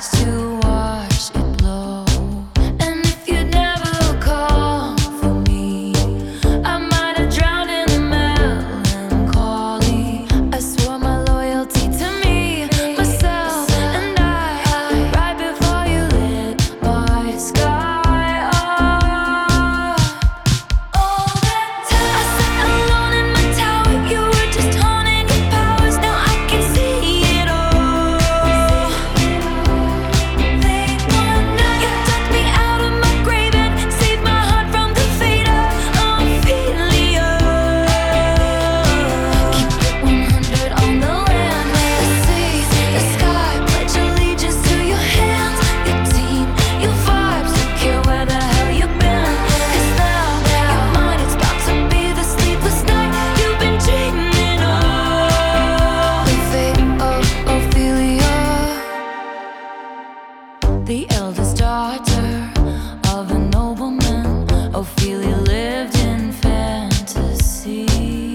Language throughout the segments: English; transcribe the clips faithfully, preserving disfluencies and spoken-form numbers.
skies to watch it blow. And if you'd never come for me, I might have drowned in the melancholy. I swore my loyalty to me, myself, and I, right before you lit my sky up. All that time I sat alone in my tower, you were just honing your powers. Now I can see it all. Late one night, you dug me out of my grave and saved my heart from the fate of Ophelia. Keep it one hundred on the land, the sea, the sky. Pledge allegiance to your hands, your team, your vibes. Don't care where the hell you've been, 'cause now your mind is about to be the sleepless night you've been dreaming of. The fate of Ophelia, the eldest daughter of a nobleman. Ophelia lived in fantasy,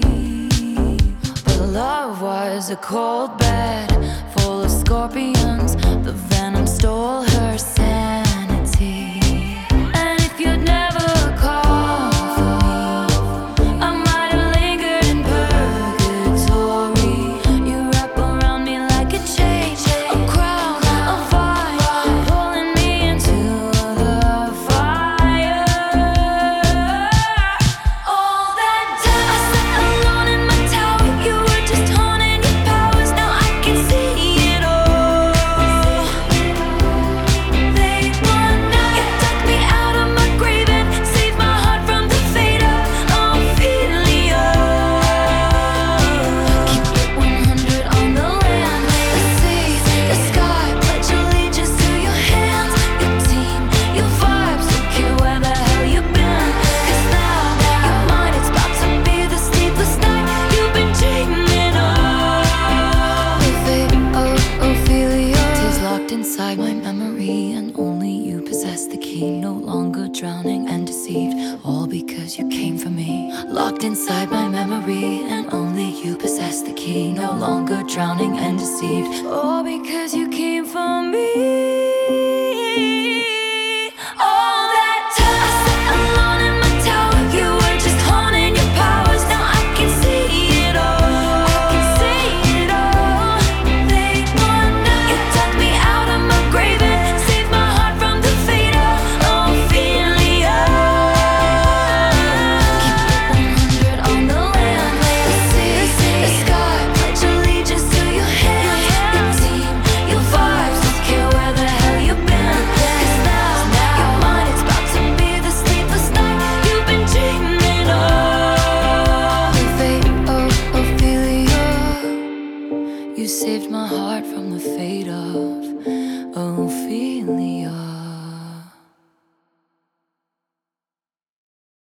but love was a cold bed full of scorpions. The venom stole her sanity. And if you'd never come for me, I might have lingered in purgatory. You wrap around me like a chain, a crown, a vine, pulling me into the fire. All that time I sat alone in my tower, you were just honing your powers. Now I can see it all. Late one night, you dug me out of my grave and saved my heart from the fate of Ophelia. Keep it one hundred on the land, the sea, the sky. Pledge allegiance to your hands, your team, your vibes. Don't care where the hell you've been, 'cause now your mind is about to be the sleepless night you've been dreaming of. The fate of Ophelia is locked inside my memory, and only you possess the key. No longer drowning and deceived, all because you came for me. Locked inside my memory, and only you possess the key. No longer drowning and deceived, all because you came for me. All that time I sat alone in my tower, you were just honing your powers. Now I can see it all. I can see it all. Late one night, you dug me out of my grave and saved my heart from the fate of Ophelia. Keep it one hundred on the land, the sea, the sky. Pledge allegiance to your hands, your team, your vibes. Don't care where the hell you've been, 'cause now your mind is about to be the sleepless night you've been dreaming of. The fate of Ophelia, you saved my heart from the fate of